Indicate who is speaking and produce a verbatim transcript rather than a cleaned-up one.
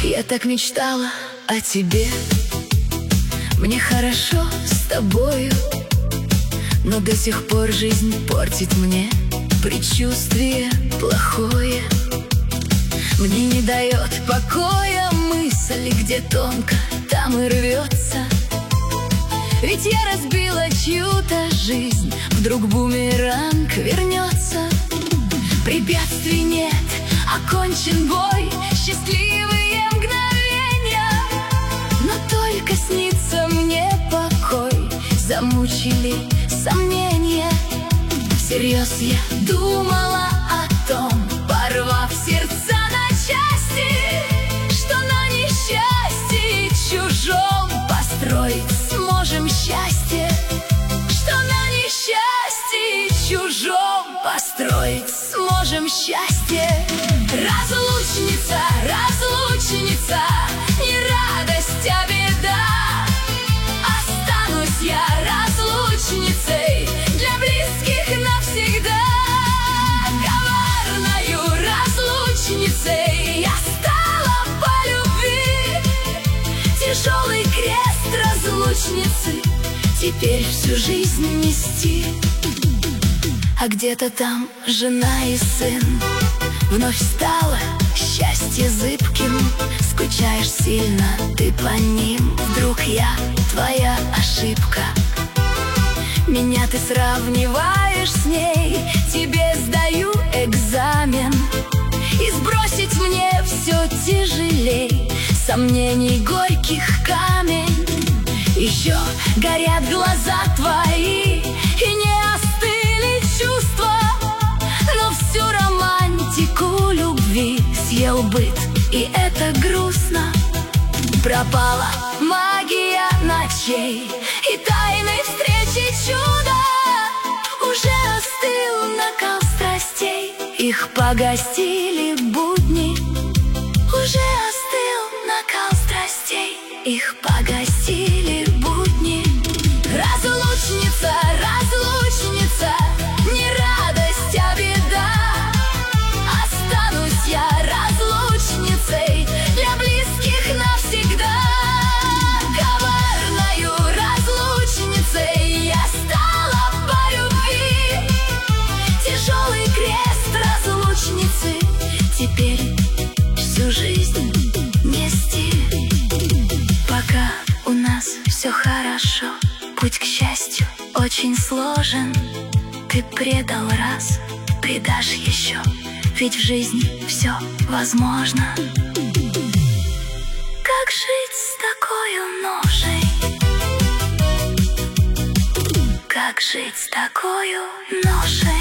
Speaker 1: Я так мечтала о тебе. Мне хорошо с тобою, но до сих пор жизнь портит мне предчувствие плохое. Мне не дает покоя мысль, где тонко, там и рвется. Ведь я разбила чью-то жизнь, вдруг бумеранг вернется. Препятствий нет, окончен бой, счастливые мгновения. Но только снится мне покой, замучили сомнения. Всерьез я думала о том, порвав сердца на части, что на несчастье чужом построить сможем счастье, что на несчастье чужом построить сможем счастье. Разлучница, разлучница, не радость, а беда. Останусь я разлучницей для близких навсегда. Коварною разлучницей я стала по любви. Тяжелый крест разлучницы теперь всю жизнь нести. А где-то там жена и сын, вновь стало счастье зыбким. Скучаешь сильно ты по ним, вдруг я твоя ошибка. Меня ты сравниваешь с ней, тебе сдаю экзамен. И сбросить мне все тяжелей, сомнений горьких камень. Еще горят глаза твои, и не остыли чувства, но всю романтику любви съел быт, и это грустно. Пропала магия ночей и тайной встречи чудо. Уже остыл накал страстей, их погасили будни. Уже остыл накал страстей, их погасили будни. Разлучница, разлучница, не радость, а беда. Останусь я разлучницей для близких навсегда. Коварною разлучницей я стала по любви. Тяжелый крест разлучницы теперь всю жизнь нести. Пока у нас все хорошо, путь к счастью очень сложен. Ты предал раз, предашь еще, ведь в жизни все возможно. Как жить с такой ношей? Как жить с такой ношей?